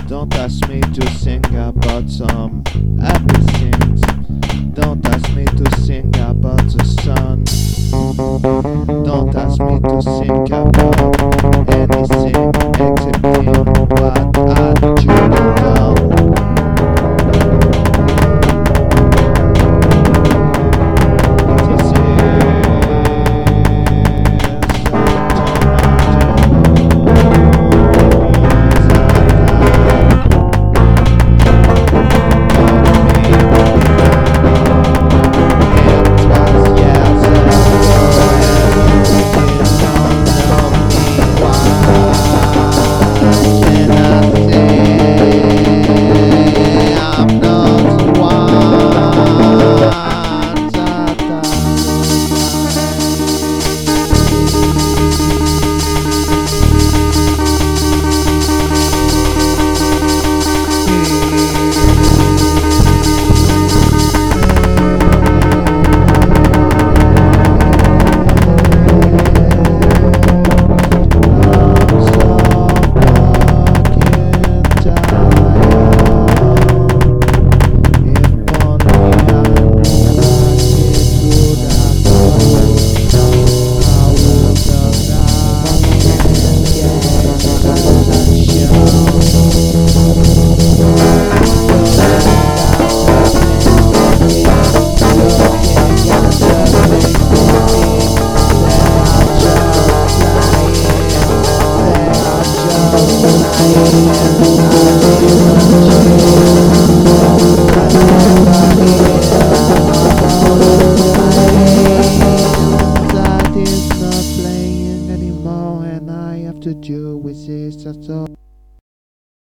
Don't ask me to sing about some happy things. Don't ask me to sing about the sun. Don't ask me to sing about anything excepting what I should have done.